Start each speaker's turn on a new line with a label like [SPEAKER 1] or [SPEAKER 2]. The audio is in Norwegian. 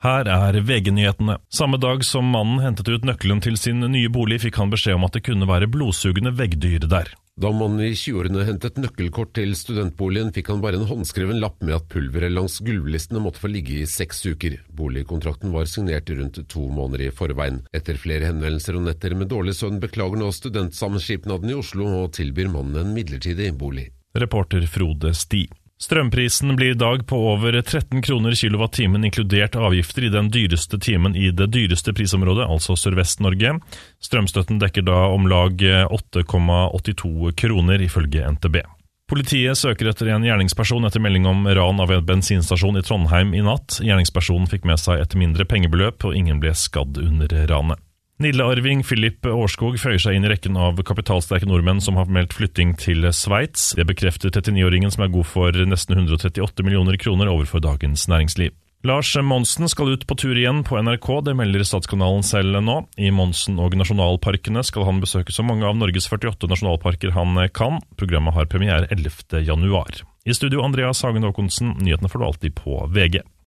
[SPEAKER 1] Her VG-nyhetene. Samme dag som mannen hentet ut nøkkelen til sin nye bolig, fikk han beskjed om at det kunne være blodsugende veggdyr der.
[SPEAKER 2] Da mannen i 20-årene hentet nøkkelkort til studentboligen, fikk han bare en håndskreven lapp med at pulveret langs gulvlistene måtte få ligge i 6 uker. Boligkontrakten var signert rundt 2 måneder i forveien. Etter flere henvendelser og netter med dårlig søvn beklager nå studentsamskipnaden i Oslo og tilbyr mannen en midlertidig bolig.
[SPEAKER 1] Reporter Frode Sti. Strømprisen blir i dag på over 13 kroner kilowattimen inkludert avgifter i den dyreste timen i det dyreste prisområdet, altså Sørvest-Norge. Strømstøtten dekker da om lag 8,82 kroner ifølge NTB. Politiet søker etter en gjerningsperson etter melding om ran av en bensinstasjon i Trondheim i natt. Gjerningspersonen fikk med seg et mindre pengebeløp, og ingen ble skadd under ranet. Nille-arving Philip Årskog føyer seg inn i rekken av kapitalsterke nordmenn som har meldt flytting til Sveits. Det bekrefter 39-åringen som god for nesten 138 millioner kroner overfor Dagens Næringsliv. Lars Monsen skal ut på tur igjen på NRK, det melder Statskanalen selv nå. I Monsen og nasjonalparkene skal han besøke så mange av Norges 48 nasjonalparker han kan. Programmet har premiere 11. januar. I studio Andreas Hagen Håkonsen, nyhetene får du alltid på VG.